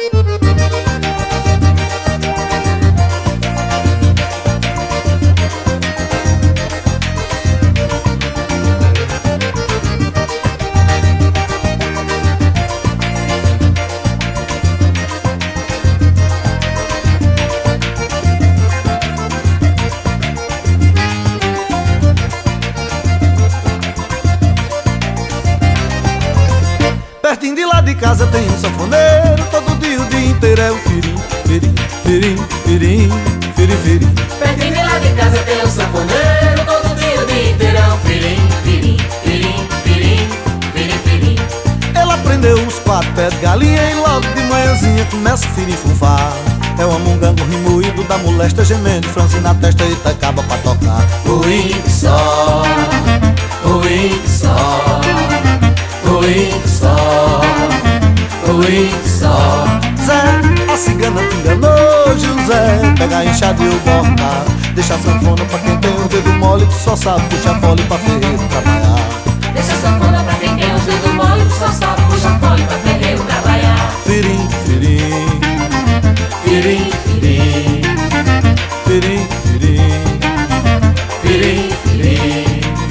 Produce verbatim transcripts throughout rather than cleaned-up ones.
Pertinho de lá de casa tem um sanfoneiro, todo dia o dia inteiro é o firim, firim, firim, firim, firim, firim. Pertinho de lá de casa tem um sanfoneiro, todo dia o dia inteiro é o firim, firim, firim, firim, firim, firim. Ele aprendeu os quatro pés de galinha e logo de manhãzinha começa o firim funfar. É o amungango remoído da molesta gemendo, franze na testa e acaba pra tocar. O ing só, o ing só, o ing só, o ing só. Zé, a cigana te enganou, José, pega a enxada e o borda. Deixa a sanfona pra quem tem o dedo mole, que só sabe puxar fole pra ferreiro trabalhar. Deixa a sanfona pra quem tem os dedos mole, que só sabe puxar fole pra ferreiro trabalhar. Firim, firim, Firim, firim, firim, firim, firim, firim.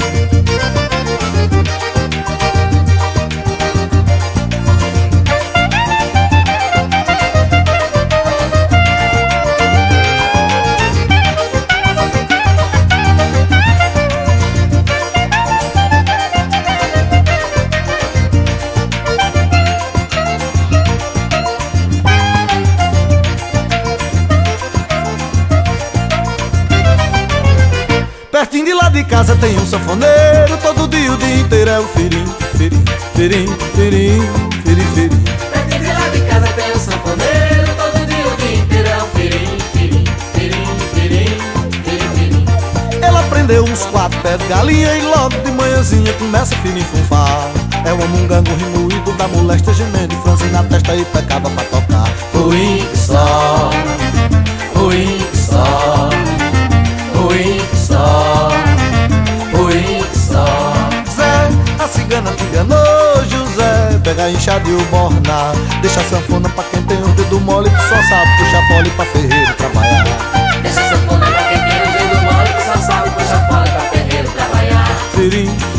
Pertinho de lá de casa tem um sanfoneiro, todo dia o dia inteiro é o firim, firim, firim, firim, firim, firim. Pertinho de lá de casa tem um sanfoneiro, todo dia o dia inteiro é o firim, firim, firim, firim, firim, firim. Ele aprendeu uns quatro pés de galinha e logo de manhãzinha começa a firim funfar. É o amungango remoído da molesta gemendo, franze na testa e pecava pra tocar. O ing só, o ing só, o ing só, o ing só. Zé, a cigana te enganou, José, pega a enxada e o borna. Deixa a sanfona pra quem tem o dedo mole, que só sabe puxar fole pra ferreiro trabalhar. Deixa a sanfona pra quem tem os dedos mole, que só sabe puxar fole pra ferreiro trabalhar. Firim,